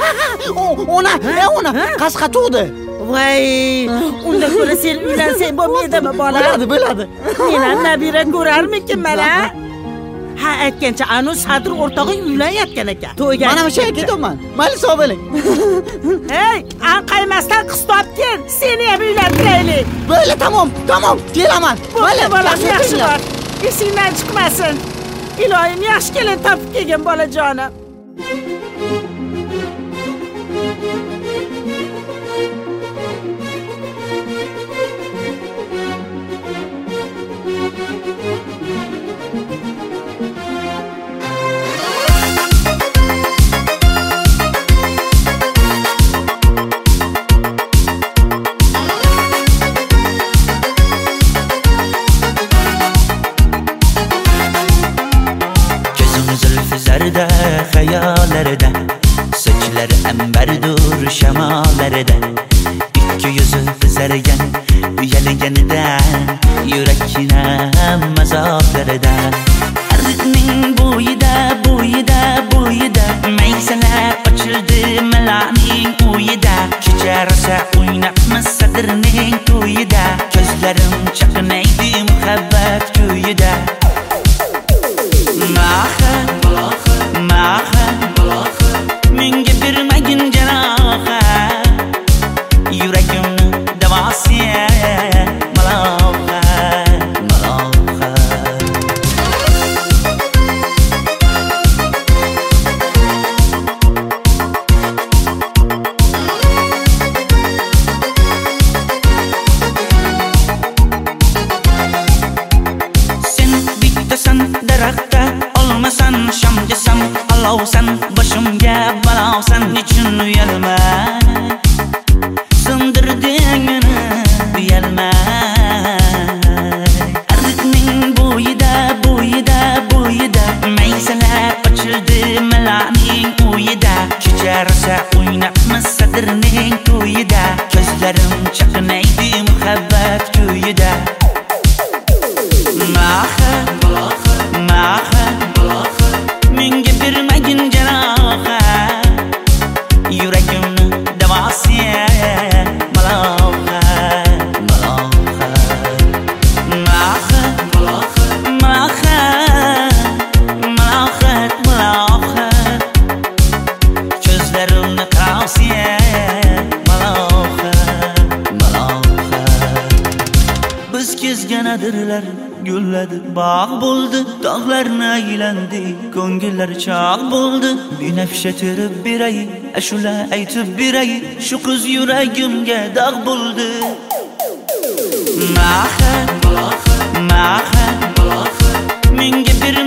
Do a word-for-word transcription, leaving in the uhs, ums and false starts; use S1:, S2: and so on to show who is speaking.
S1: Ona, e ona qasqa tug'di.
S2: Voy, unda ko'ra sen uylansang bo'lmaydimi bola?
S1: Bo'ladi, bo'ladi.
S2: Men ham nabira ko'rarmikinman a? Ha, aytgancha anu Sadir o'rtog'ing uylanayotgan ekan. To'yga.
S1: Mana shu yerga ketaman. Mayli sog' bo'ling.
S2: Hey, anqaymasdan qiz topgin. Seni ham uylantiraylik.
S1: Bo'ldi, tamom, tamom. Kelaman.
S2: Mayli, bolam yaxshi bor. Esingdan chiqmasin. Iloyim yaxshi kelin topib kelgin bolajonim.
S3: Zarda hayallarda, sochlari ambardur shamollarda, ikki yuzi qizargan uyalganida, yurakning mazoblarida, arqning bo'yida bo'yida bo'yida maysalar ochildi malaning uyida, kecharsa o'ynabmiz Sadirning to'yida, ko'zlarim chaqnaydi muhabbat kuyida. Maha, maha, menga bermagin jarohat, yuragimni davosi maloha, maloha. Sen bittasan daraxtda, olmasan shamgasan, olovsan boshimga balosan, nechun uyalma, sindirding meni uyalma. Arqning bo'yida bo'yida bo'yida maysalar ochildi malaning uyida, kecharsa o'ynabmiz Sadirning to'yida, ko'zlarim chaqnaydi muhabbat kuyida. Maha, maha, menga bermagin jarohat, yuragimni davosi maloha, maloha. Maha, maha, maloha, maloha, ko'zlarimni qarasi maloha, maloha. Biz kezganadirlar gulladi, bog' bo'ldi, tog'larni aylandi, ko'ngillar chog' bo'ldi. Binafsha terib beray, ashula aytib beray, shu qiz yuragimga dog' bo'ldi. Maha, maha, menga bir